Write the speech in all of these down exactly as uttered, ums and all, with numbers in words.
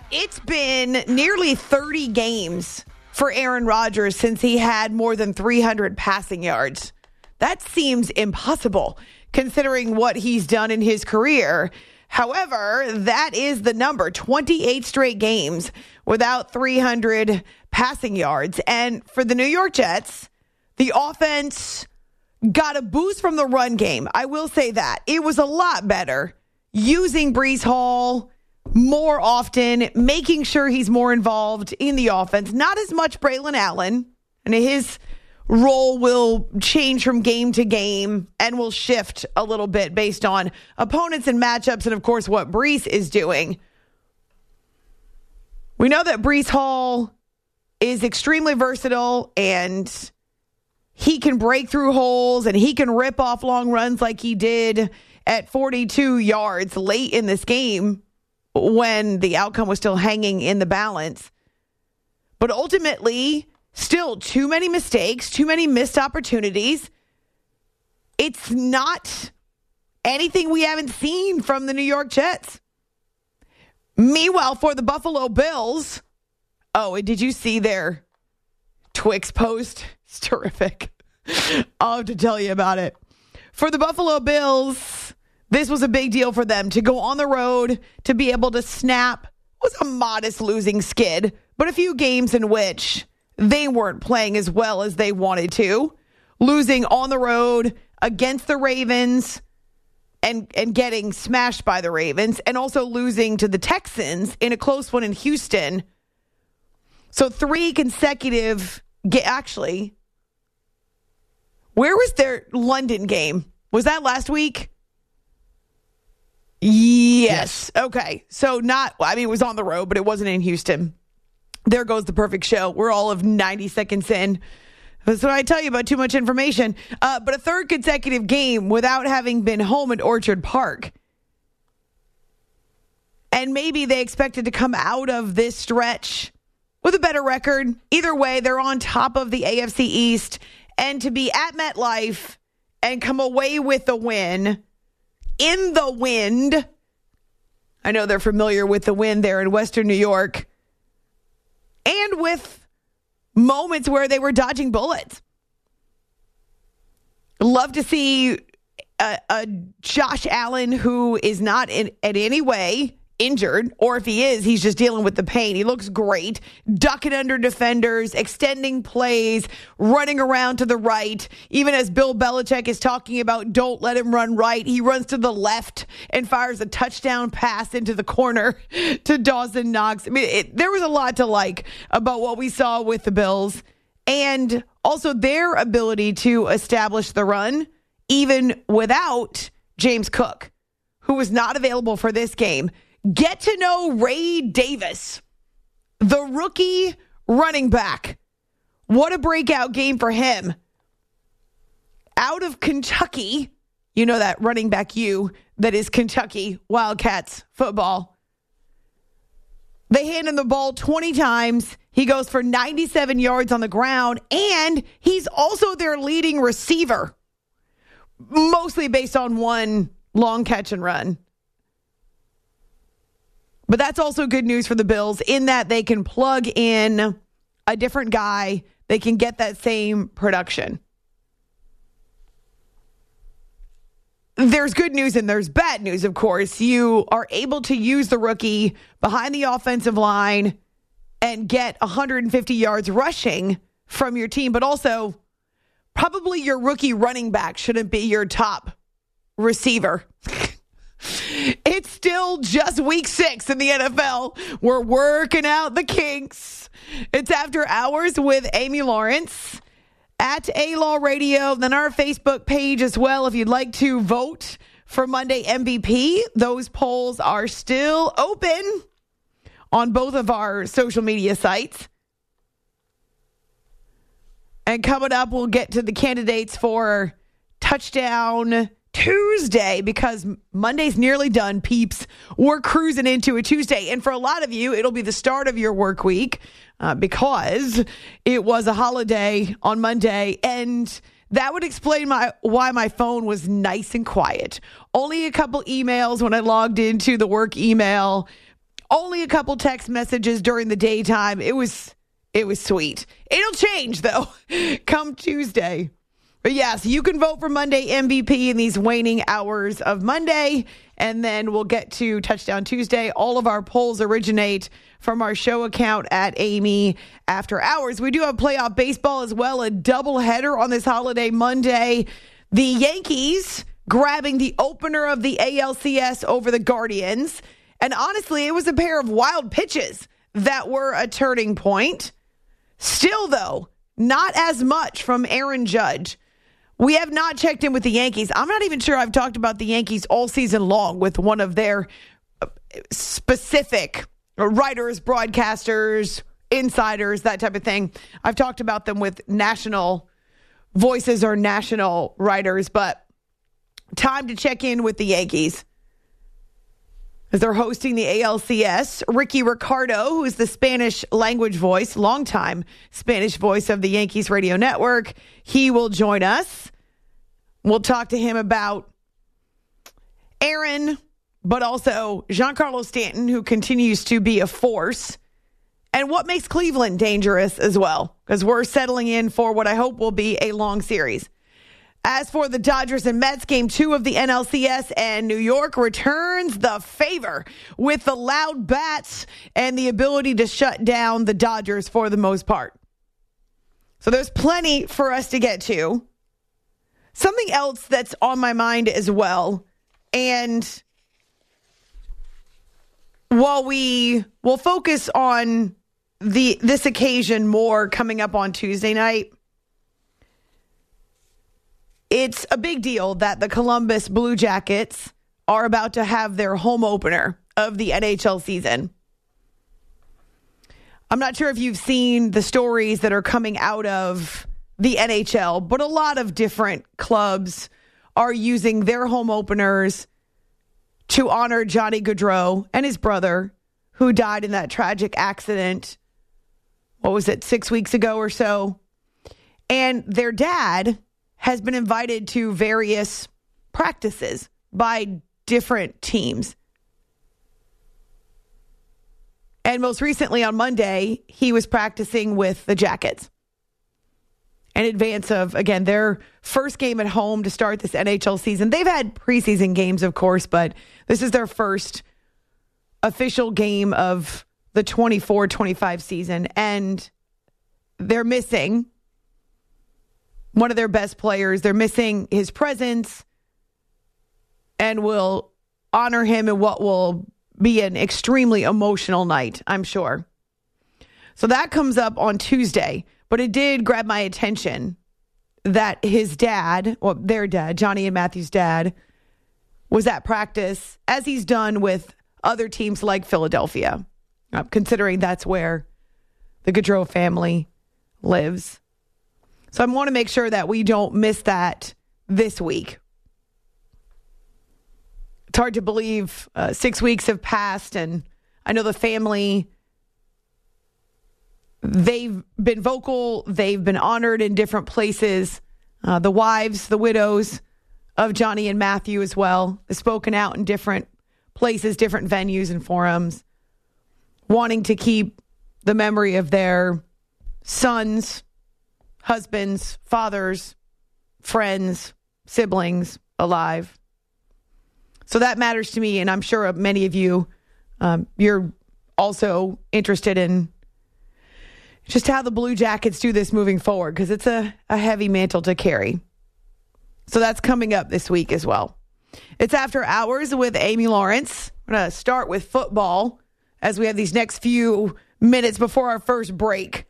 It's been nearly thirty games for Aaron Rodgers since he had more than three hundred passing yards. That seems impossible considering what he's done in his career. However, that is the number, twenty-eight straight games without three hundred passing yards. And for the New York Jets, the offense got a boost from the run game. I will say that. It was a lot better using Breece Hall more often, making sure he's more involved in the offense. Not as much Braylon Allen, and his role will change from game to game and will shift a little bit based on opponents and matchups and, of course, what Breece is doing. We know that Breece Hall is extremely versatile, and he can break through holes, and he can rip off long runs like he did at forty-two yards late in this game when the outcome was still hanging in the balance. But ultimately, still too many mistakes, too many missed opportunities. It's not anything we haven't seen from the New York Jets. Meanwhile, for the Buffalo Bills, oh, and did you see their Twix post? It's terrific. I'll have to tell you about it. For the Buffalo Bills, this was a big deal for them to go on the road, to be able to snap. It was a modest losing skid, but a few games in which they weren't playing as well as they wanted to. Losing on the road against the Ravens and, and getting smashed by the Ravens, and also losing to the Texans in a close one in Houston. So three consecutive, actually, where was their London game? Was that last week? Yes. yes. Okay. So not, I mean, it was on the road, but it wasn't in Houston. There goes the perfect show. We're all of ninety seconds in. That's what I tell you about too much information. Uh, but a third consecutive game without having been home at Orchard Park. And maybe they expected to come out of this stretch with a better record. Either way, they're on top of the A F C East. And to be at MetLife and come away with the win in the wind. I know they're familiar with the wind there in Western New York. And with moments where they were dodging bullets. Love to see a, a Josh Allen who is not in, in any way injured, or if he is, he's just dealing with the pain. He looks great, ducking under defenders, extending plays, running around to the right. Even as Bill Belichick is talking about don't let him run right, he runs to the left and fires a touchdown pass into the corner to Dawson Knox. I mean, it, there was a lot to like about what we saw with the Bills, and also their ability to establish the run even without James Cook, who was not available for this game. Get to know Ray Davis, the rookie running back. What a breakout game for him. Out of Kentucky, you know that running back U that is Kentucky Wildcats football. They hand him the ball twenty times. He goes for ninety-seven yards on the ground, and he's also their leading receiver, mostly based on one long catch and run. But that's also good news for the Bills in that they can plug in a different guy. They can get that same production. There's good news and there's bad news, of course. You are able to use the rookie behind the offensive line and get one hundred fifty yards rushing from your team. But also, probably your rookie running back shouldn't be your top receiver. It's still just week six in the N F L. We're working out the kinks. It's After Hours with Amy Lawrence at A-Law Radio, then our Facebook page as well. If you'd like to vote for Monday M V P, those polls are still open on both of our social media sites. And coming up, we'll get to the candidates for Touchdown Tuesday, because Monday's nearly done, peeps. We're cruising into a Tuesday. And for a lot of you, it'll be the start of your work week uh, because it was a holiday on Monday. And that would explain my why my phone was nice and quiet. Only a couple emails when I logged into the work email. Only a couple text messages during the daytime. It was it was sweet. It'll change, though, come Tuesday. But yes, you can vote for Monday M V P in these waning hours of Monday, and then we'll get to Touchdown Tuesday. All of our polls originate from our show account at Amy After Hours. We do have playoff baseball as well, a doubleheader on this holiday Monday. The Yankees grabbing the opener of the A L C S over the Guardians. And honestly, it was a pair of wild pitches that were a turning point. Still, though, not as much from Aaron Judge. We have not checked in with the Yankees. I'm not even sure I've talked about the Yankees all season long with one of their specific writers, broadcasters, insiders, that type of thing. I've talked about them with national voices or national writers, but time to check in with the Yankees. As they're hosting the A L C S, Ricky Ricardo, who is the Spanish language voice, longtime Spanish voice of the Yankees radio network, he will join us. We'll talk to him about Aaron, but also Giancarlo Stanton, who continues to be a force, and what makes Cleveland dangerous as well, because we're settling in for what I hope will be a long series. As for the Dodgers and Mets, game two of the N L C S, and New York returns the favor with the loud bats and the ability to shut down the Dodgers for the most part. So there's plenty for us to get to. Something else that's on my mind as well, and while we will focus on the this occasion more coming up on Tuesday night, it's a big deal that the Columbus Blue Jackets are about to have their home opener of the N H L season. I'm not sure if you've seen the stories that are coming out of the N H L, but a lot of different clubs are using their home openers to honor Johnny Gaudreau and his brother, who died in that tragic accident. What was it, six weeks ago or so? And their dad has been invited to various practices by different teams. And most recently on Monday, he was practicing with the Jackets in advance of, again, their first game at home to start this N H L season. They've had preseason games, of course, but this is their first official game of the twenty-four twenty-five season. And they're missing one of their best players. They're missing his presence, and will honor him in what will be an extremely emotional night, I'm sure. So that comes up on Tuesday, but it did grab my attention that his dad, well, their dad, Johnny and Matthew's dad, was at practice, as he's done with other teams like Philadelphia, uh, considering that's where the Gaudreau family lives. So I want to make sure that we don't miss that this week. It's hard to believe uh, six weeks have passed, and I know the family, they've been vocal, they've been honored in different places. Uh, the wives, the widows of Johnny and Matthew as well, have spoken out in different places, different venues and forums, wanting to keep the memory of their sons, husbands, fathers, friends, siblings alive. So that matters to me, and I'm sure many of you, um, you're also interested in just how the Blue Jackets do this moving forward, because it's a, a heavy mantle to carry. So that's coming up this week as well. It's After Hours with Amy Lawrence. We're going to start with football as we have these next few minutes before our first break.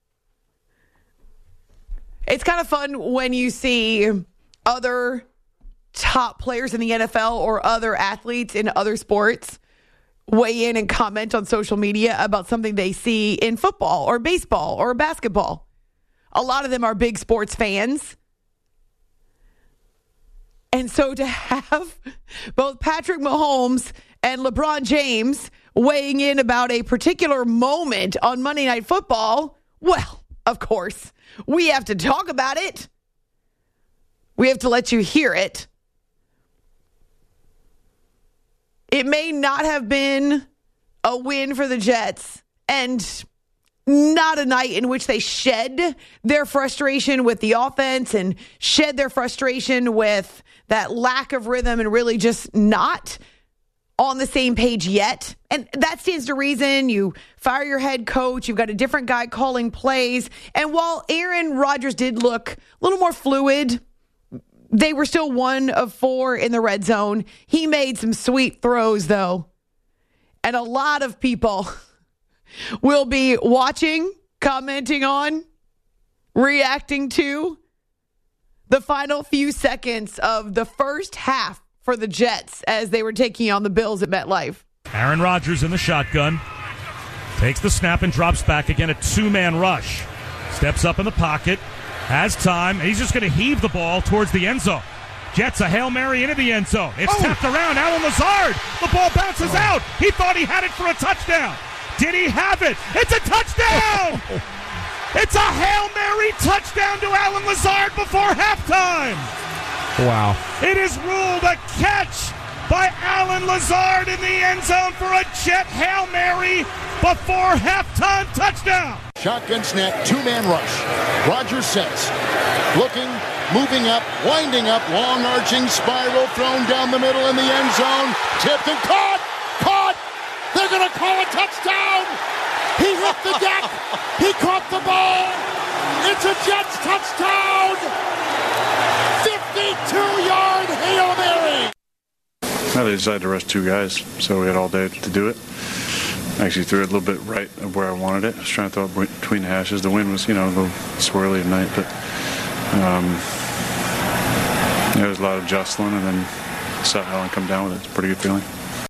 It's kind of fun when you see other top players in the N F L or other athletes in other sports weigh in and comment on social media about something they see in football or baseball or basketball. A lot of them are big sports fans. And so to have both Patrick Mahomes and LeBron James weighing in about a particular moment on Monday Night Football, well, of course, we have to talk about it. We have to let you hear it. It may not have been a win for the Jets, and not a night in which they shed their frustration with the offense and shed their frustration with that lack of rhythm and really just not on the same page yet. And that stands to reason. You fire your head coach. You've got a different guy calling plays. And while Aaron Rodgers did look a little more fluid, they were still one of four in the red zone. He made some sweet throws, though. And a lot of people will be watching, commenting on, reacting to the final few seconds of the first half for the Jets as they were taking on the Bills at MetLife. Aaron Rodgers in the shotgun. Takes the snap and drops back again. A two-man rush. Steps up in the pocket. Has time. And he's just going to heave the ball towards the end zone. Jets a Hail Mary into the end zone. It's oh. tapped around. Allen Lazard. The ball bounces oh. out. He thought he had it for a touchdown. Did he have it? It's a touchdown! It's a Hail Mary touchdown to Allen Lazard before halftime. Wow. It is ruled a catch by Allen Lazard in the end zone for a Jet Hail Mary before halftime touchdown. Shotgun snap, two-man rush. Rodgers sets. Looking, moving up, winding up, long arching spiral thrown down the middle in the end zone. Tipped and caught! Caught! They're going to call a touchdown! He hit the deck! He caught the ball! It's a Jets touchdown! fifty-two-yard Hail Mary! Now they decided to rush two guys, so we had all day to do it. I actually threw it a little bit right of where I wanted it. I was trying to throw it between the hashes. The wind was, you know, a little swirly at night, but um, there was a lot of jostling, and then saw Allen come down with it. It's a pretty good feeling.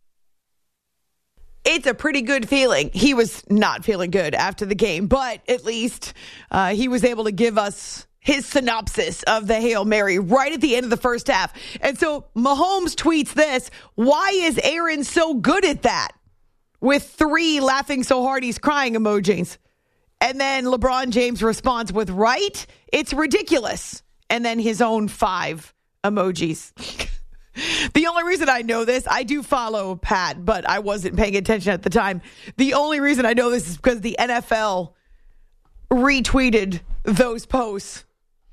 It's a pretty good feeling. He was not feeling good after the game, but at least uh, he was able to give us his synopsis of the Hail Mary right at the end of the first half. And so Mahomes tweets this: why is Aaron so good at that? With three laughing so hard he's crying emojis. And then LeBron James responds with, right? It's ridiculous. And then his own five emojis. The only reason I know this, I do follow Pat, but I wasn't paying attention at the time. The only reason I know this is because the N F L retweeted those posts.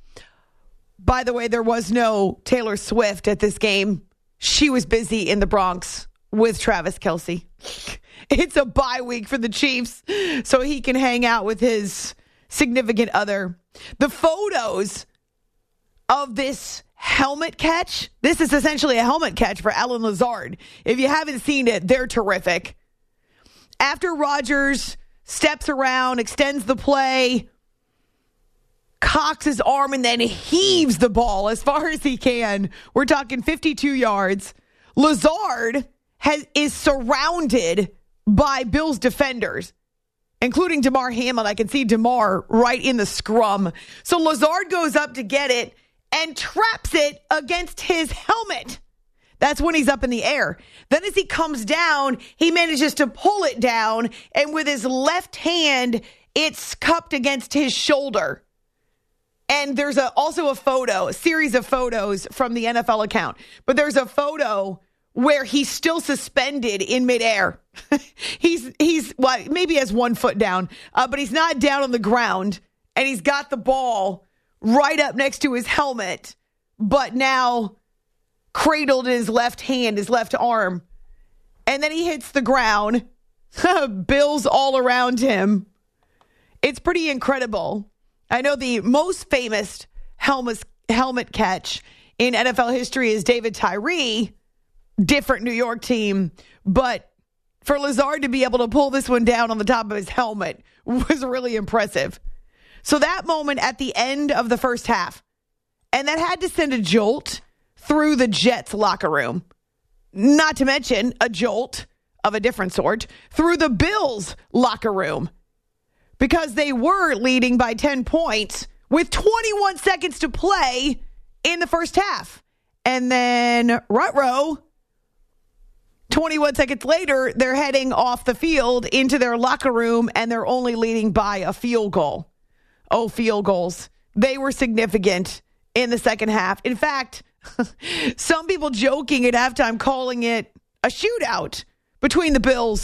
By the way, there was no Taylor Swift at this game. She was busy in the Bronx with Travis Kelce. It's a bye week for the Chiefs, so he can hang out with his significant other. The photos of this helmet catch, this is essentially a helmet catch for Allen Lazard. If you haven't seen it, they're terrific. After Rodgers steps around, extends the play, cocks his arm, and then heaves the ball as far as he can. We're talking fifty-two yards. Lazard has, is surrounded by Bills defenders, including Damar Hamlin. I can see Damar right in the scrum. So Lazard goes up to get it and traps it against his helmet. That's when he's up in the air. Then as he comes down, he manages to pull it down, and with his left hand, it's cupped against his shoulder. And there's a, also a photo, a series of photos from the N F L account. But there's a photo where he's still suspended in midair. he's, he's well, maybe has one foot down, uh, but he's not down on the ground. And he's got the ball right up next to his helmet, but now cradled in his left hand, his left arm. And then he hits the ground. Bills all around him. It's pretty incredible. I know the most famous helmet, helmet catch in N F L history is David Tyree. Different New York team. But for Lazard to be able to pull this one down on the top of his helmet was really impressive. So that moment at the end of the first half, and that had to send a jolt through the Jets locker room. Not to mention a jolt of a different sort through the Bills locker room, because they were leading by ten points with twenty-one seconds to play in the first half. And then ruh-roh, twenty-one seconds later, they're heading off the field into their locker room, and they're only leading by a field goal. Oh, field goals. They were significant in the second half. In fact, some people joking at halftime calling it a shootout between the Bills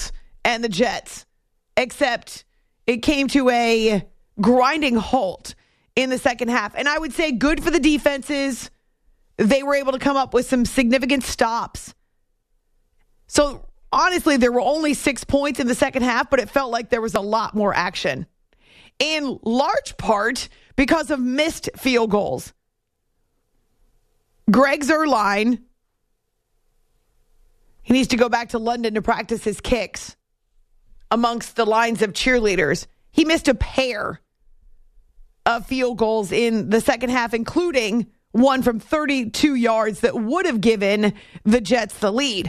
and the Jets, except it came to a grinding halt in the second half. And I would say good for the defenses. They were able to come up with some significant stops. So honestly, there were only six points in the second half, but it felt like there was a lot more action. In large part because of missed field goals. Greg Zuerlein, he needs to go back to London to practice his kicks amongst the lines of cheerleaders. He missed a pair of field goals in the second half, including one from thirty-two yards that would have given the Jets the lead.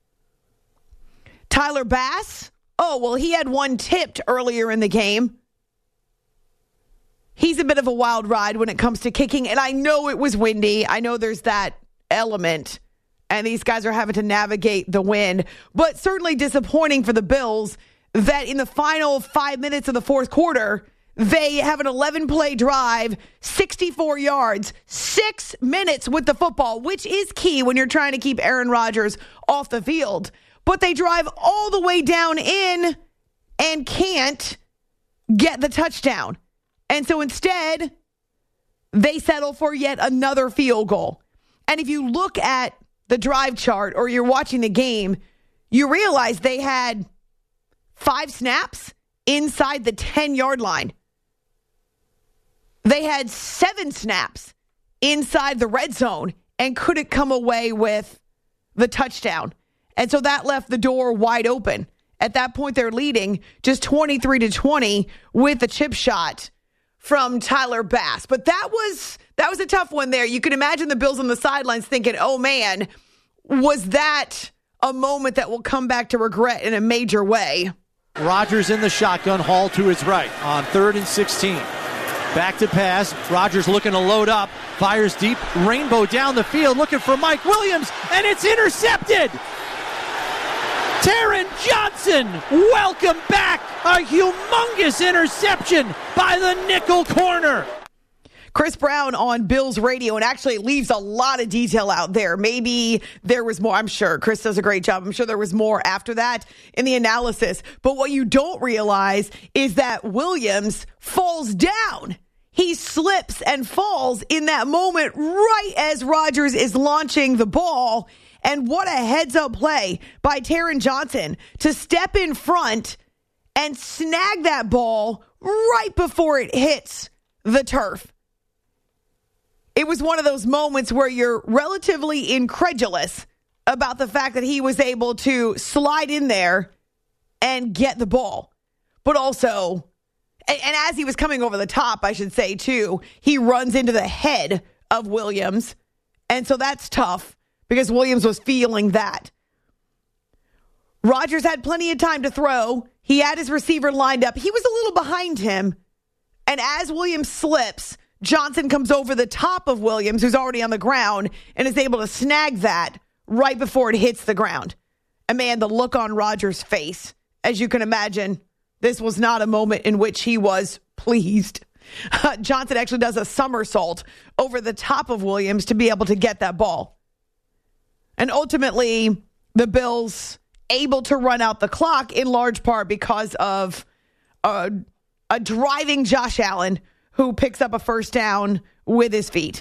Tyler Bass, oh, well, he had one tipped earlier in the game. He's a bit of a wild ride when it comes to kicking, and I know it was windy. I know there's that element, and these guys are having to navigate the wind, but certainly disappointing for the Bills that in the final five minutes of the fourth quarter, they have an eleven-play drive, sixty-four yards, six minutes with the football, which is key when you're trying to keep Aaron Rodgers off the field. But they drive all the way down in and can't get the touchdown. And so instead, they settle for yet another field goal. And if you look at the drive chart or you're watching the game, you realize they had five snaps inside the ten-yard line. They had seven snaps inside the red zone and couldn't come away with the touchdown. And so that left the door wide open. At that point, they're leading just twenty-three to twenty with a chip shot from Tyler Bass. But that was that was a tough one there. You can imagine the Bills on the sidelines thinking, oh, man, was that a moment that will come back to regret in a major way? Rodgers in the shotgun, Hall to his right on third and sixteen. Back to pass. Rodgers looking to load up. Fires deep. Rainbow down the field looking for Mike Williams. And it's intercepted. Taron Johnson, welcome back. A humongous interception by the nickel corner. Chris Brown on Bills radio, and actually leaves a lot of detail out there. Maybe there was more. I'm sure Chris does a great job. I'm sure there was more after that in the analysis. But what you don't realize is that Williams falls down. He slips and falls in that moment right as Rodgers is launching the ball. And what a heads-up play by Taron Johnson to step in front and snag that ball right before it hits the turf. It was one of those moments where you're relatively incredulous about the fact that he was able to slide in there and get the ball. But also, and, and as he was coming over the top, I should say, too, he runs into the head of Williams. And so that's tough because Williams was feeling that. Rodgers had plenty of time to throw. He had his receiver lined up. He was a little behind him. And as Williams slips, Johnson comes over the top of Williams, who's already on the ground, and is able to snag that right before it hits the ground. And man, the look on Rodgers' face, as you can imagine, this was not a moment in which he was pleased. Uh, Johnson actually does a somersault over the top of Williams to be able to get that ball. And ultimately, the Bills able to run out the clock in large part because of a, a driving Josh Allen who picks up a first down with his feet.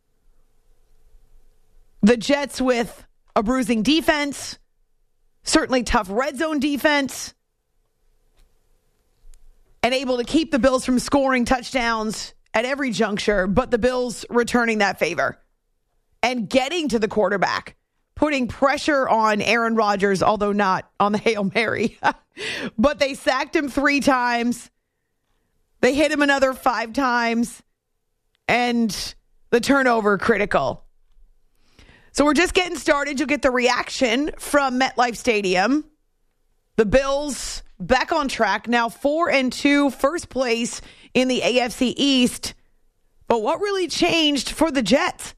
The Jets with a bruising defense, certainly tough red zone defense, and able to keep the Bills from scoring touchdowns at every juncture, but the Bills returning that favor and getting to the quarterback, putting pressure on Aaron Rodgers, although not on the Hail Mary. But they sacked him three times. They hit him another five times, and the turnover critical. So we're just getting started. You'll get the reaction from MetLife Stadium. The Bills back on track, now four and two, first place in the A F C East. But what really changed for the Jets?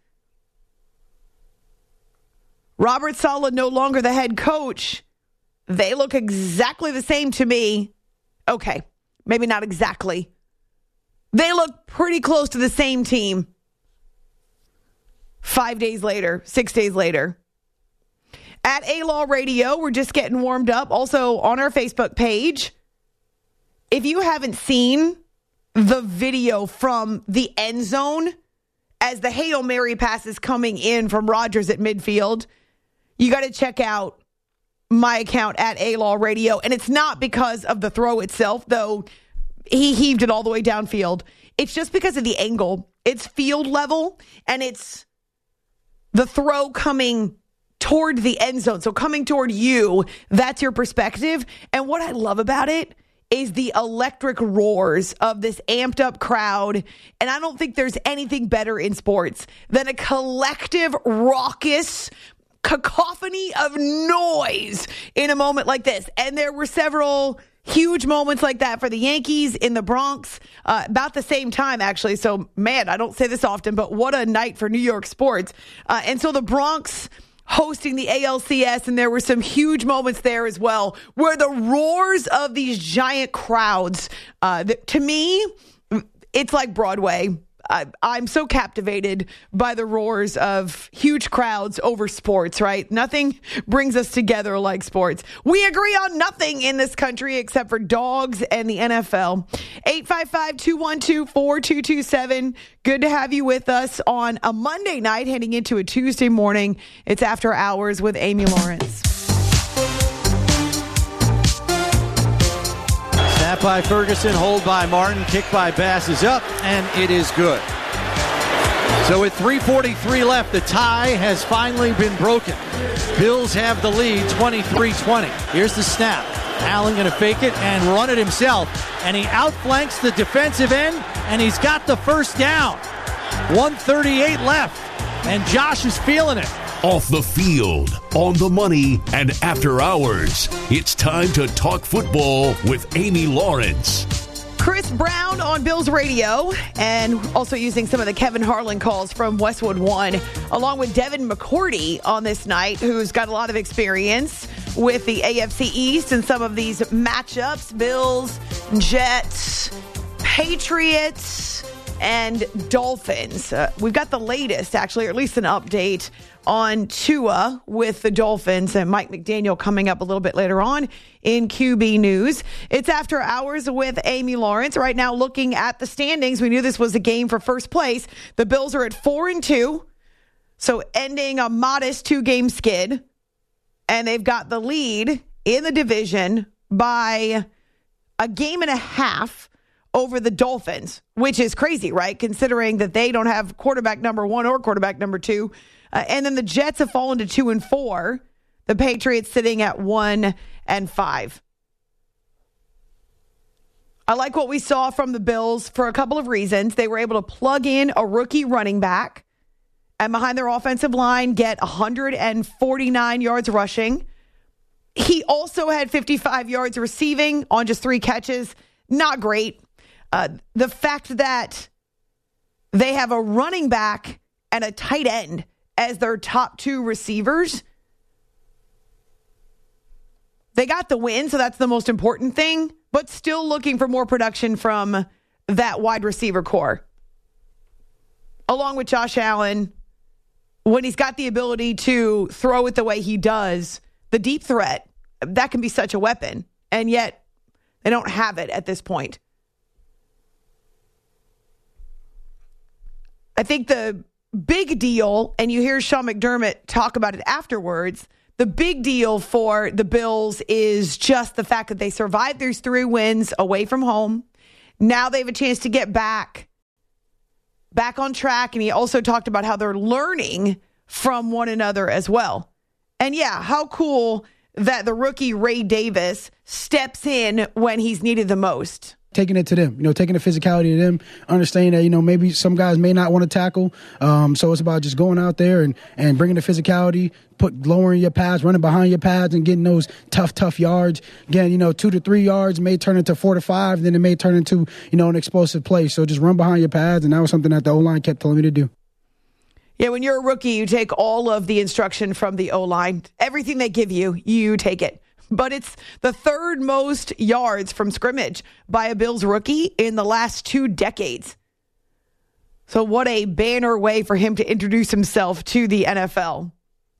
Robert Saleh no longer the head coach. They look exactly the same to me. Okay. Maybe not exactly. They look pretty close to the same team. Five days later, six days later. At A-Law Radio, we're just getting warmed up. Also on our Facebook page. If you haven't seen the video from the end zone as the Hail Mary pass is coming in from Rodgers at midfield, you got to check out my account at A-Law Radio. And it's not because of the throw itself, though he heaved it all the way downfield. It's just because of the angle. It's field level, and it's the throw coming toward the end zone. So coming toward you, that's your perspective. And what I love about it is the electric roars of this amped up crowd. And I don't think there's anything better in sports than a collective, raucous cacophony of noise in a moment like this. And there were several huge moments like that for the Yankees in the Bronx, uh, about the same time, actually. So, man, I don't say this often, but what a night for New York sports. Uh, and so the Bronx hosting the A L C S, and there were some huge moments there as well, where the roars of these giant crowds, uh, that, to me, it's like Broadway. I, I'm so captivated by the roars of huge crowds over sports, right? Nothing brings us together like sports. We agree on nothing in this country except for dogs and the N F L. eight five five, two one two, four two two seven. Good to have you with us on a Monday night heading into a Tuesday morning. It's After Hours with Amy Lawrence. Snap by Ferguson, hold by Martin, kick by Bass is up, and it is good. So with three forty-three left, the tie has finally been broken. Bills have the lead, twenty-three twenty. Here's the snap. Allen going to fake it and run it himself, and he outflanks the defensive end, and he's got the first down. one thirty-eight left, and Josh is feeling it. Off the field, on the money, and after hours. It's time to talk football with Amy Lawrence. Chris Brown on Bills Radio, and also using some of the Kevin Harlan calls from Westwood One, along with Devin McCourty on this night, who's got a lot of experience with the A F C East and some of these matchups, Bills, Jets, Patriots, and Dolphins. Uh, we've got the latest, actually, or at least an update on Tua with the Dolphins, and Mike McDaniel coming up a little bit later on in Q B News. It's After Hours with Amy Lawrence. Right now, looking at the standings, we knew this was a game for first place. The Bills are at four and two, so ending a modest two-game skid, and they've got the lead in the division by a game and a half over the Dolphins, which is crazy, right? Considering that they don't have quarterback number one or quarterback number two. Uh, and then the Jets have fallen to two and four. The Patriots sitting at one and five. I like what we saw from the Bills for a couple of reasons. They were able to plug in a rookie running back and behind their offensive line get one hundred forty-nine yards rushing. He also had fifty-five yards receiving on just three catches. Not great. Uh, the fact that they have a running back and a tight end as their top two receivers, they got the win, so that's the most important thing, but still looking for more production from that wide receiver core. Along with Josh Allen, when he's got the ability to throw it the way he does, the deep threat, that can be such a weapon, and yet they don't have it at this point. I think the big deal, and you hear Sean McDermott talk about it afterwards, the big deal for the Bills is just the fact that they survived these three wins away from home. Now they have a chance to get back, back on track. And he also talked about how they're learning from one another as well. And yeah, how cool that the rookie Ray Davis steps in when he's needed the most. Taking it to them, you know, taking the physicality to them, understanding that, you know, maybe some guys may not want to tackle. Um, so it's about just going out there and, and bringing the physicality, put lowering your pads, running behind your pads and getting those tough, tough yards. Again, you know, two to three yards may turn into four to five, then it may turn into, you know, an explosive play. So just run behind your pads. And that was something that the O-line kept telling me to do. Yeah, when you're a rookie, you take all of the instruction from the O-line. Everything they give you, you take it. But it's the third most yards from scrimmage by a Bills rookie in the last two decades. So what a banner way for him to introduce himself to the N F L.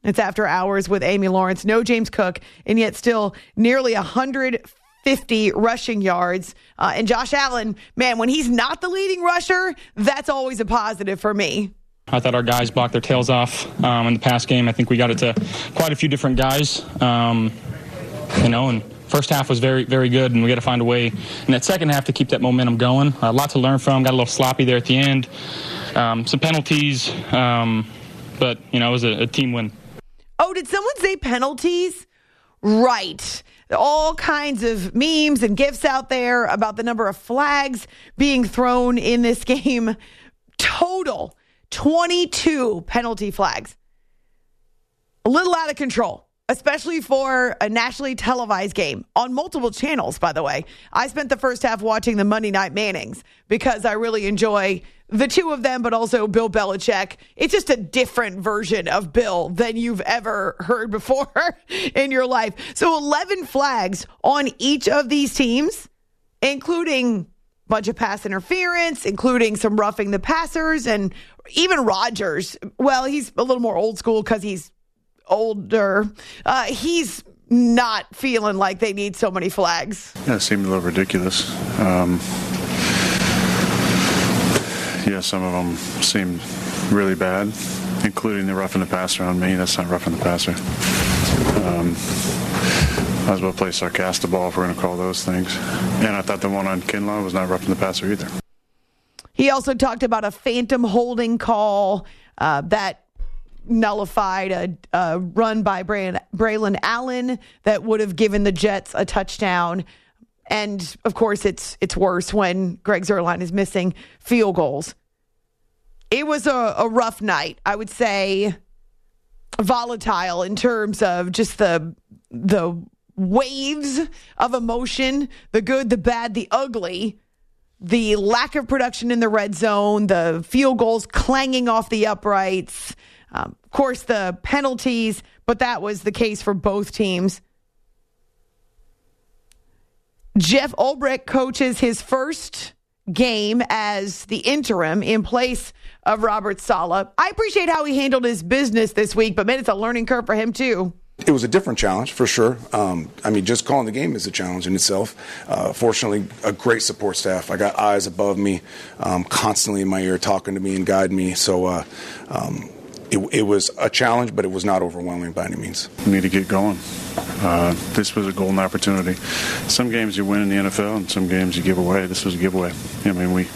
It's After Hours with Amy Lawrence. No James Cook, and yet still nearly one hundred fifty rushing yards. Uh, and Josh Allen, man, when he's not the leading rusher, that's always a positive for me. I thought our guys blocked their tails off um, in the pass game. I think we got it to quite a few different guys, um, you know, and first half was very, very good, and we got to find a way in that second half to keep that momentum going. A lot to learn from. Got a little sloppy there at the end. Um, some penalties, um, but, you know, it was a, a team win. Oh, did someone say penalties? Right. All kinds of memes and gifs out there about the number of flags being thrown in this game. Total twenty-two penalty flags. A little out of control, especially for a nationally televised game on multiple channels, by the way. I spent the first half watching the Monday Night Mannings because I really enjoy the two of them, but also Bill Belichick. It's just a different version of Bill than you've ever heard before in your life. So eleven flags on each of these teams, including a bunch of pass interference, including some roughing the passers, and even Rodgers. Well, he's a little more old school because he's older. Uh, he's not feeling like they need so many flags. Yeah, it seemed a little ridiculous. Um, yeah, some of them seemed really bad, including the roughing the passer on me. That's not roughing the passer. Um, I was about to play sarcastic ball if we're going to call those things. And I thought the one on Kinlaw was not roughing the passer either. He also talked about a phantom holding call uh, that nullified a, a run by Bray- Braylon Allen that would have given the Jets a touchdown. And, of course, it's it's worse when Greg Zuerlein is missing field goals. It was a, a rough night. I would say volatile in terms of just the the waves of emotion, the good, the bad, the ugly, the lack of production in the red zone, the field goals clanging off the uprights, um, of course, the penalties, but that was the case for both teams. Jeff Ulbrich coaches his first game as the interim in place of Robert Saleh. I appreciate how he handled his business this week, but man, it's a learning curve for him too. It was a different challenge, for sure. Um, I mean, just calling the game is a challenge in itself. Uh, fortunately, a great support staff. I got eyes above me, um, constantly in my ear, talking to me and guiding me. So uh, um, it, it was a challenge, but it was not overwhelming by any means. We need to get going. Uh, this was a golden opportunity. Some games you win in the N F L, and some games you give away. This was a giveaway. I mean, we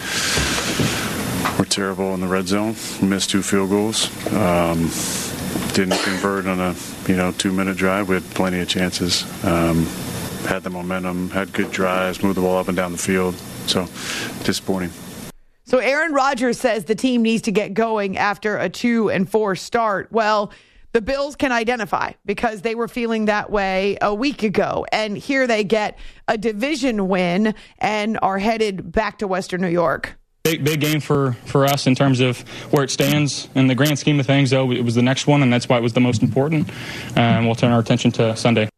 were terrible in the red zone. We missed two field goals. Um, didn't convert on a you know two-minute drive. We had plenty of chances. Um, had the momentum, had good drives, moved the ball up and down the field. So, disappointing. So Aaron Rodgers says the team needs to get going after a two and four start. Well, the Bills can identify because they were feeling that way a week ago. And here they get a division win and are headed back to Western New York. Big, big game for, for us in terms of where it stands. In the grand scheme of things, though, it was the next one, and that's why it was the most important. Uh, and we'll turn our attention to Sunday.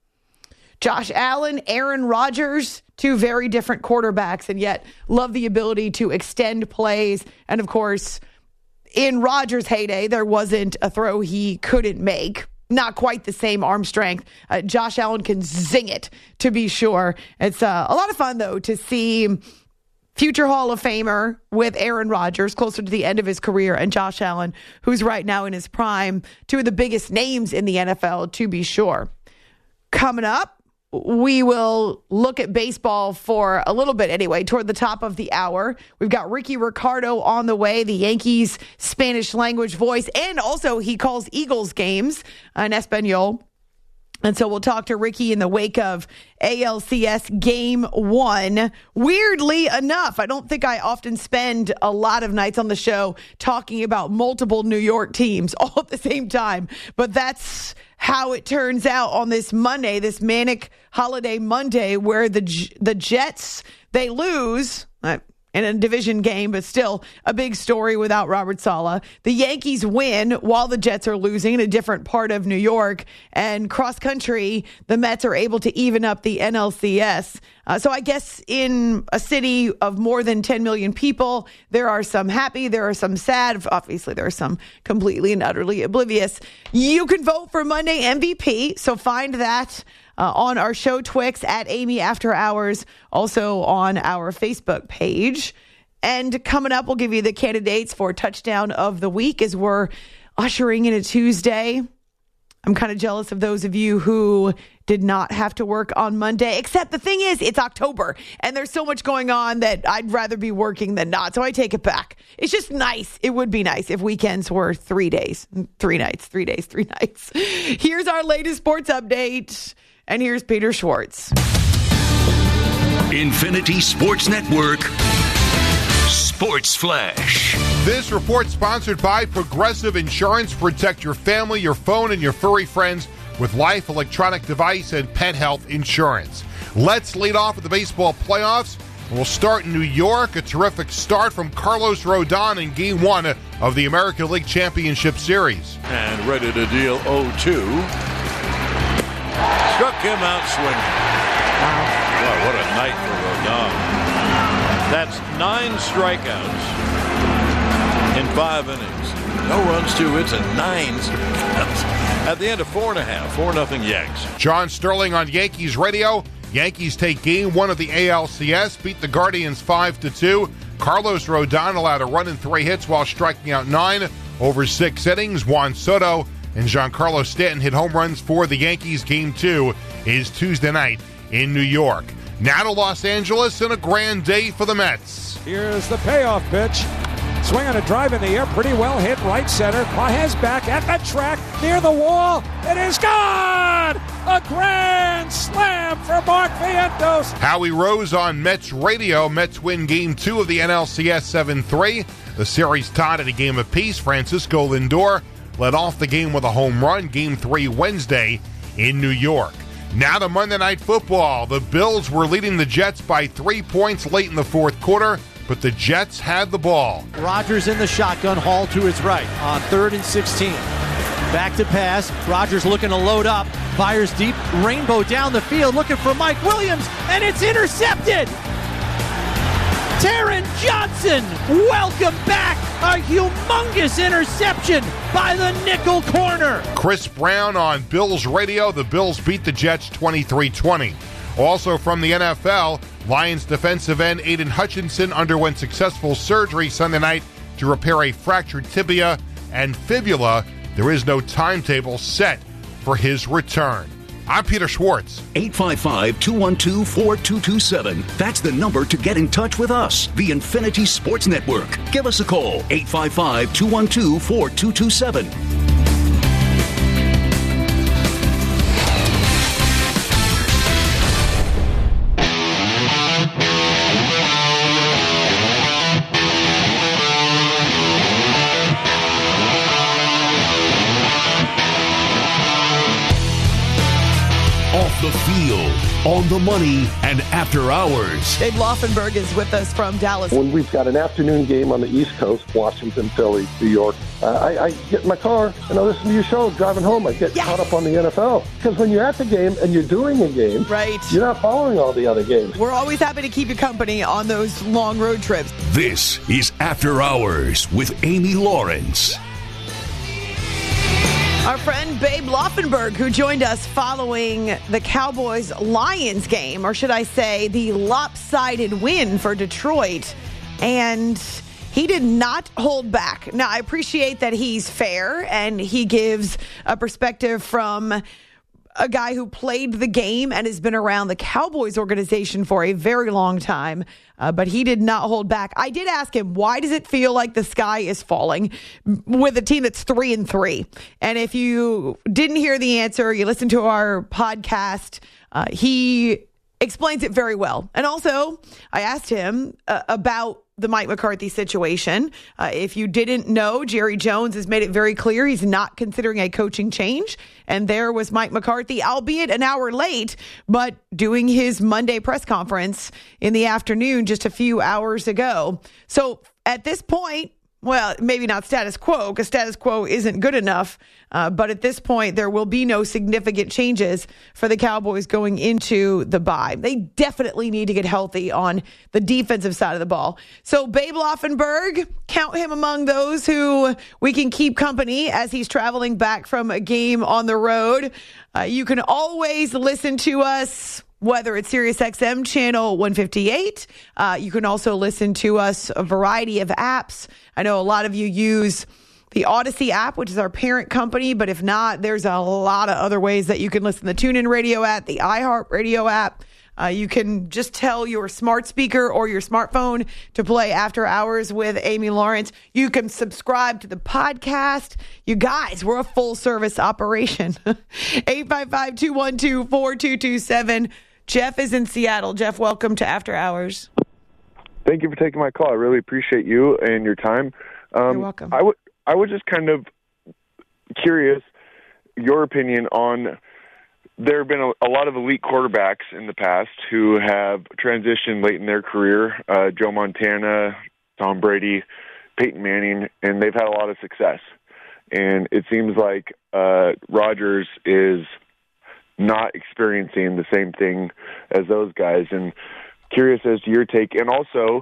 Josh Allen, Aaron Rodgers, two very different quarterbacks, and yet love the ability to extend plays. And, of course, in Rodgers' heyday, there wasn't a throw he couldn't make. Not quite the same arm strength. Uh, Josh Allen can zing it, to be sure. It's uh, a lot of fun, though, to see future Hall of Famer with Aaron Rodgers closer to the end of his career, and Josh Allen, who's right now in his prime, two of the biggest names in the N F L, to be sure. Coming up, we will look at baseball for a little bit anyway, toward the top of the hour. We've got Ricky Ricardo on the way, the Yankees' Spanish language voice, and also he calls Eagles games in Espanol. And so we'll talk to Ricky in the wake of A L C S Game one. Weirdly enough, I don't think I often spend a lot of nights on the show talking about multiple New York teams all at the same time. But that's how it turns out on this Monday, this manic holiday Monday, where the the Jets, they lose. I in a division game, but still a big story without Robert Saleh. The Yankees win while the Jets are losing in a different part of New York. And cross country, the Mets are able to even up the N L C S. Uh, so I guess in a city of more than ten million people, there are some happy, there are some sad. Obviously, there are some completely and utterly oblivious. You can vote for Monday M V P, so find that uh, on our show Twix at Amy After Hours, also on our Facebook page. And coming up, we'll give you the candidates for Touchdown of the Week as we're ushering in a Tuesday. I'm kind of jealous of those of you who did not have to work on Monday, except the thing is, it's October, and there's so much going on that I'd rather be working than not, so I take it back. It's just nice. It would be nice if weekends were three days, three nights, three days, three nights. Here's our latest sports update, and here's Peter Schwartz. Infinity Sports Network Sports Flash. This report sponsored by Progressive Insurance. Protect your family, your phone, and your furry friends with life, electronic device, and pet health insurance. Let's lead off with the baseball playoffs. We'll start in New York. A terrific start from Carlos Rodon in Game one of the American League Championship Series. And ready to deal oh two. Struck him out swinging. Wow, what a night for Rodon. That's nine strikeouts in five innings. No runs, two hits, and nine strikeouts. At the end of four and a half, four nothing Yanks. John Sterling on Yankees radio. Yankees take game one of the A L C S, beat the Guardians five to two. Carlos Rodon allowed a run and three hits while striking out nine over six innings. Juan Soto and Giancarlo Stanton hit home runs for the Yankees. Game two is Tuesday night in New York. Now to Los Angeles and a grand day for the Mets. Here's the payoff pitch. Swing on a drive in the air, pretty well hit right center. Baez back at the track, near the wall. It is gone! A grand slam for Mark Vientos. Howie Rose on Mets radio. Mets win game two of the N L C S seven three. The series tied at a game apiece. Francisco Lindor led off the game with a home run. Game three Wednesday in New York. Now to Monday Night Football. The Bills were leading the Jets by three points late in the fourth quarter, but the Jets had the ball. Rodgers in the shotgun, Hall to his right on third and sixteen. Back to pass. Rodgers looking to load up. Fires deep. Rainbow down the field looking for Mike Williams, and it's intercepted. Taron Johnson, welcome back. A humongous interception by the nickel corner. Chris Brown on Bills radio. The Bills beat the Jets twenty-three twenty. Also from the N F L, Lions defensive end Aiden Hutchinson underwent successful surgery Sunday night to repair a fractured tibia and fibula. There is no timetable set for his return. I'm Peter Schwartz. eight five five, two one two, four two two seven. That's the number to get in touch with us. The Infinity Sports Network. Give us a call. eight five five, two one two, four two two seven. The field, on the money, and after hours. Dave Laufenberg is with us from Dallas. When we've got an afternoon game on the East Coast, Washington, Philly, New York, uh, I, I get in my car and I listen to your show driving home. I get yes. caught up on the N F L. Because when you're at the game and you're doing a game, right, you're not following all the other games. We're always happy to keep you company on those long road trips. This is After Hours with Amy Lawrence. Our friend Babe Laufenberg, who joined us following the Cowboys-Lions game, or should I say the lopsided win for Detroit, and he did not hold back. Now, I appreciate that he's fair, and he gives a perspective from a guy who played the game and has been around the Cowboys organization for a very long time, uh, but he did not hold back. I did ask him, why does it feel like the sky is falling with a team that's three and three? And if you didn't hear the answer, you listened to our podcast, uh, he explains it very well. And also, I asked him uh, about the Mike McCarthy situation. Uh, if you didn't know, Jerry Jones has made it very clear he's not considering a coaching change. And there was Mike McCarthy, albeit an hour late, but doing his Monday press conference in the afternoon just a few hours ago. So at this point, well, maybe not status quo, because status quo isn't good enough. Uh, but at this point, there will be no significant changes for the Cowboys going into the bye. They definitely need to get healthy on the defensive side of the ball. So Babe Laufenberg, count him among those who we can keep company as he's traveling back from a game on the road. Uh, you can always listen to us, whether it's SiriusXM channel one fifty-eight. Uh, you can also listen to us a variety of apps. I know a lot of you use the Odyssey app, which is our parent company, but if not, there's a lot of other ways that you can listen. The TuneIn Radio app, the iHeartRadio app. Uh, you can just tell your smart speaker or your smartphone to play After Hours with Amy Lawrence. You can subscribe to the podcast. You guys, we're a full-service operation. eight five five, two one two, four two two seven. Jeff is in Seattle. Jeff, welcome to After Hours. Thank you for taking my call. I really appreciate you and your time. Um, You're welcome. I, w- I was just kind of curious, your opinion on, there have been a, a lot of elite quarterbacks in the past who have transitioned late in their career, uh, Joe Montana, Tom Brady, Peyton Manning, and they've had a lot of success. And it seems like uh, Rodgers is not experiencing the same thing as those guys. And curious as to your take. And also,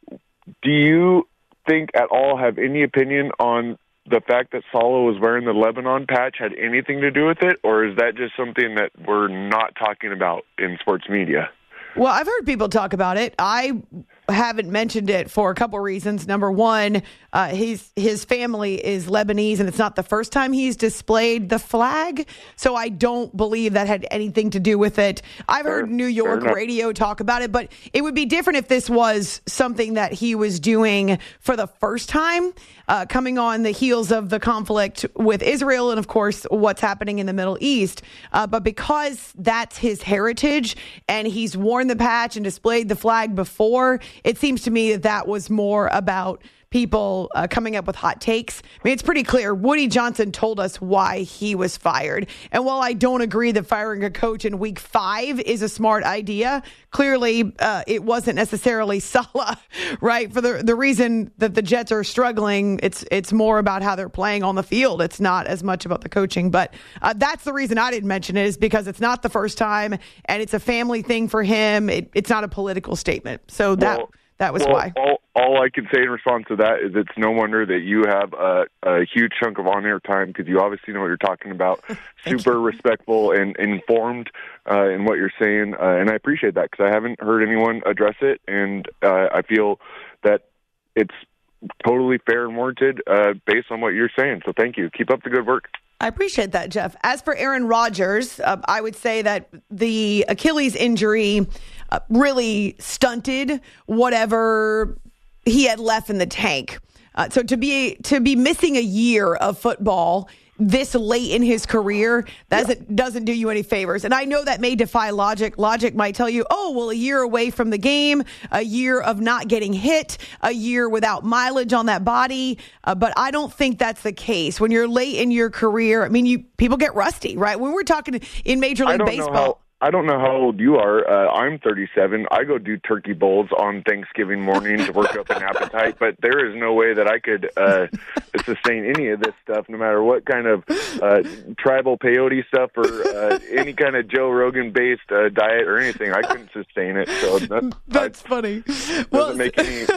do you think at all have any opinion on the fact that Saleh was wearing the Lebanon patch had anything to do with it? Or is that just something that we're not talking about in sports media? Well, I've heard people talk about it. I haven't mentioned it for a couple reasons. Number one, uh, his his family is Lebanese, and it's not the first time he's displayed the flag. So I don't believe that had anything to do with it. I've Fair, heard New York radio talk about it, but it would be different if this was something that he was doing for the first time, uh, coming on the heels of the conflict with Israel and, of course, what's happening in the Middle East. Uh, but because that's his heritage and he's worn the patch and displayed the flag before, it seems to me that that was more about people uh, coming up with hot takes. I mean, it's pretty clear. Woody Johnson told us why he was fired. And while I don't agree that firing a coach in week five is a smart idea, clearly uh, it wasn't necessarily Saleh, right? For the the reason that the Jets are struggling, it's it's more about how they're playing on the field. It's not as much about the coaching. But uh, that's the reason I didn't mention it, is because it's not the first time and it's a family thing for him. It, it's not a political statement. So that... Well, That was well, why. All, all I can say in response to that is it's no wonder that you have a, a huge chunk of on-air time, because you obviously know what you're talking about. Super you. respectful and, and informed uh, in what you're saying, uh, and I appreciate that, because I haven't heard anyone address it, and uh, I feel that it's totally fair and warranted uh, based on what you're saying. So thank you. Keep up the good work. I appreciate that, Jeff. As for Aaron Rodgers, uh, I would say that the Achilles injury uh, really stunted whatever he had left in the tank. Uh, so to be to be missing a year of football this late in his career, that doesn't, doesn't do you any favors. And I know that may defy logic. Logic might tell you, oh, well, a year away from the game, a year of not getting hit, a year without mileage on that body. Uh, but I don't think that's the case. When you're late in your career, I mean, you people get rusty, right? When we're talking in Major League Baseball. I don't know how old you are. Uh, I'm thirty-seven. I go do turkey bowls on Thanksgiving morning to work up an appetite, but there is no way that I could uh, sustain any of this stuff, no matter what kind of uh, tribal peyote stuff or uh, any kind of Joe Rogan-based uh, diet or anything. I couldn't sustain it. So that, That's I, funny. Doesn't Well, make any.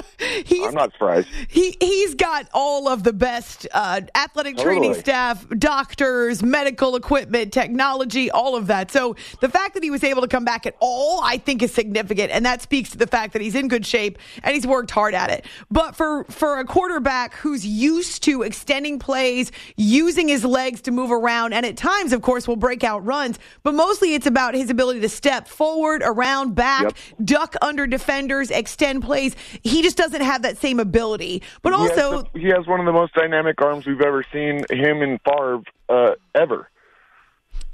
I'm not surprised. He, he's got all of the best uh, athletic Totally. training staff, doctors, medical equipment, technology, all of that. So the fact that he was able to come back at all, I think, is significant. And that speaks to the fact that he's in good shape and he's worked hard at it. But for, for a quarterback who's used to extending plays, using his legs to move around, and at times, of course, will break out runs, but mostly it's about his ability to step forward, around, back, Yep. duck under defenders, extend plays. He just doesn't have that same ability. But He has also, the- he has one of the most dynamic arms we've ever seen, him and Favre uh, ever.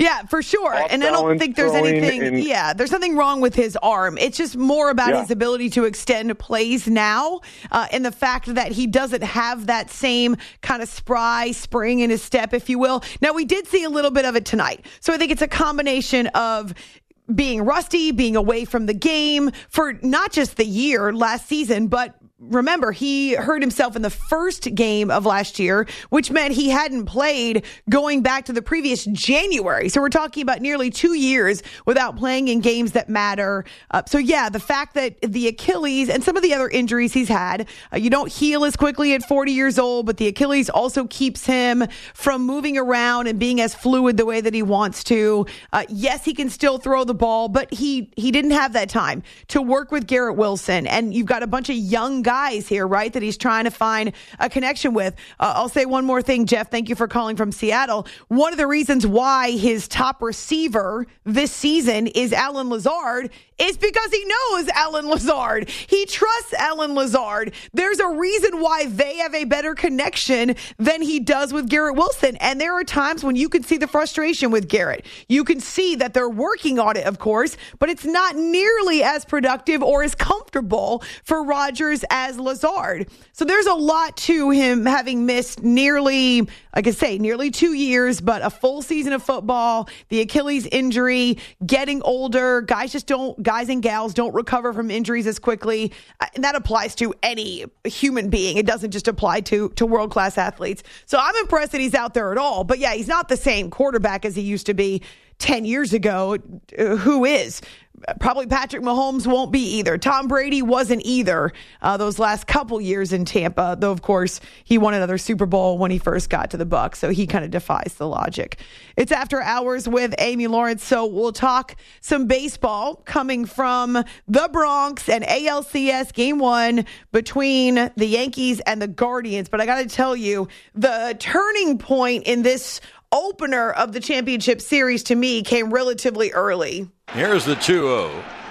Yeah, for sure. And I don't think there's anything, and, yeah, there's nothing wrong with his arm. It's just more about yeah. his ability to extend plays now uh, and the fact that he doesn't have that same kind of spry spring in his step, if you will. Now, we did see a little bit of it tonight. So I think it's a combination of being rusty, being away from the game for not just the year last season, but remember, he hurt himself in the first game of last year, which meant he hadn't played going back to the previous January. So we're talking about nearly two years without playing in games that matter. Uh, so yeah, the fact that the Achilles and some of the other injuries he's had, uh, you don't heal as quickly at forty years old, but the Achilles also keeps him from moving around and being as fluid the way that he wants to. Uh, yes, he can still throw the ball, but he, he didn't have that time to work with Garrett Wilson. And you've got a bunch of young guys guys here, right, that he's trying to find a connection with. Uh, I'll say one more thing, Jeff. Thank you for calling from Seattle. One of the reasons why his top receiver this season is Allen Lazard is because he knows Allen Lazard. He trusts Allen Lazard. There's a reason why they have a better connection than he does with Garrett Wilson. And there are times when you can see the frustration with Garrett. You can see that they're working on it, of course, but it's not nearly as productive or as comfortable for Rodgers as Lazard. So there's a lot to him having missed nearly, like I say, nearly two years, but a full season of football, the Achilles injury, getting older. Guys just don't, guys and gals don't recover from injuries as quickly. And that applies to any human being. It doesn't just apply to, to world-class athletes. So I'm impressed that he's out there at all. But yeah, he's not the same quarterback as he used to be ten years ago. Uh, who is? Probably Patrick Mahomes won't be either. Tom Brady wasn't either uh, those last couple years in Tampa, though, of course, he won another Super Bowl when he first got to the Bucs, so he kind of defies the logic. It's After Hours with Amy Lawrence, so we'll talk some baseball coming from the Bronx and A L C S Game one between the Yankees and the Guardians. But I got to tell you, the turning point in this opener of the championship series to me came relatively early. Here's the two oh.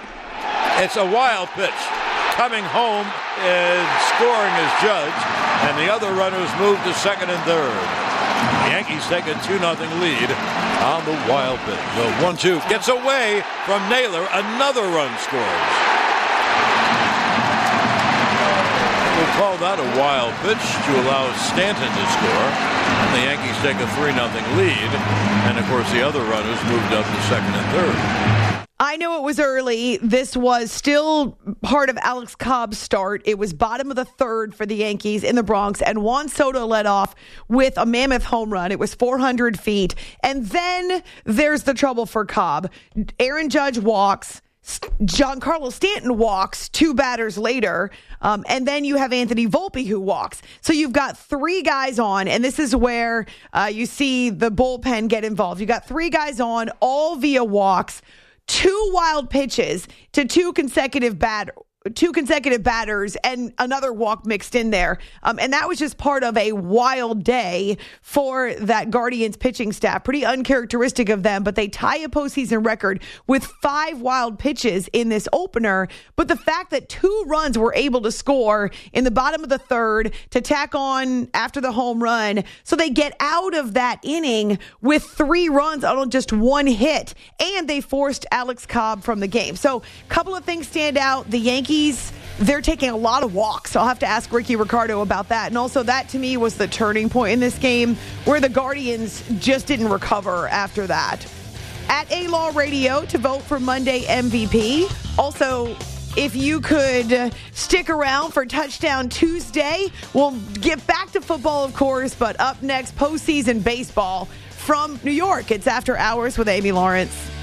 It's a wild pitch. Coming home and scoring is Judge, and the other runners move to second and third. The Yankees take a two nothing lead on the wild pitch. The one two gets away from Naylor. Another run scores. We'll call that a wild pitch to allow Stanton to score. And the Yankees take a three nothing lead. And, of course, the other runners moved up to second and third. I know it was early. This was still part of Alex Cobb's start. It was bottom of the third for the Yankees in the Bronx, and Juan Soto led off with a mammoth home run. It was four hundred feet. And then there's the trouble for Cobb. Aaron Judge walks. Giancarlo Stanton walks two batters later, um, and then you have Anthony Volpe who walks. So you've got three guys on, and this is where uh, you see the bullpen get involved. You got three guys on, all via walks, two wild pitches to two consecutive batters. Two consecutive batters and another walk mixed in there. Um, and that was just part of a wild day for that Guardians pitching staff. Pretty uncharacteristic of them, but they tie a postseason record with five wild pitches in this opener. But the fact that two runs were able to score in the bottom of the third to tack on after the home run, so they get out of that inning with three runs on just one hit, and they forced Alex Cobb from the game. So a couple of things stand out. The Yankees, they're taking a lot of walks. I'll have to ask Ricky Ricardo about that. And also that, to me, was the turning point in this game where the Guardians just didn't recover after that. At A-Law Radio to vote for Monday M V P. Also, if you could stick around for Touchdown Tuesday, we'll get back to football, of course, but up next, postseason baseball from New York. It's After Hours with Amy Lawrence.